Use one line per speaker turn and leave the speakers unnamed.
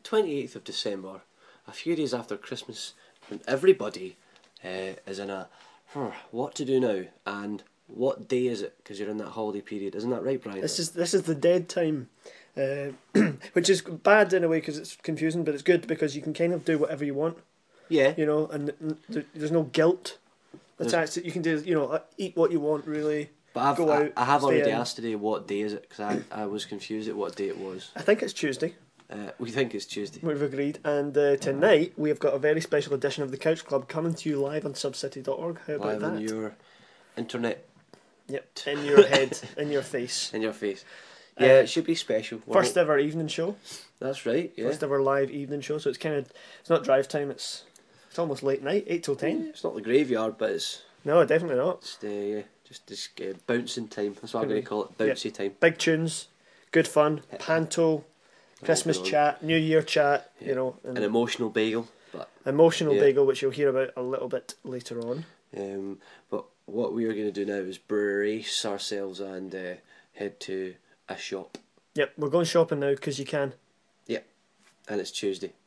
28th of December, a few days after Christmas, when everybody is in a what to do now, and what day is it? Because you're in that holiday period, isn't that right, Brian?
This is the dead time, which is bad in a way because it's confusing, but it's good because you can kind of do whatever you want.
Yeah.
You know, and there's no guilt attached. You can do, you know, eat what you want, really.
But
Go out,
I have
stay
already
in.
asked today what day is it, because I was confused at what day it was.
I think it's Tuesday.
We think it's Tuesday.
We've agreed. And tonight we have got a very special edition of the Couch Club coming to you live on subcity.org. How about
Live
that?
on your internet.
Yep, in your head, in your face.
In your face. Yeah, it should be special.
First ever evening show.
That's right, yeah.
First ever live evening show. So it's it's not drive time, it's almost late night, 8 till 10.
Yeah, it's not the graveyard, but it's
No, definitely not.
just bouncing time. That's what I'm going to call it, bouncy time.
Big tunes, good fun, panto, Christmas chat, New Year chat,
Yeah.
you know.
An emotional bagel. But
emotional bagel, which you'll hear about a little bit later on.
But what we are going to do now is brace ourselves and head to a shop.
Yep, we're going shopping now because you can.
Yep, and it's Tuesday.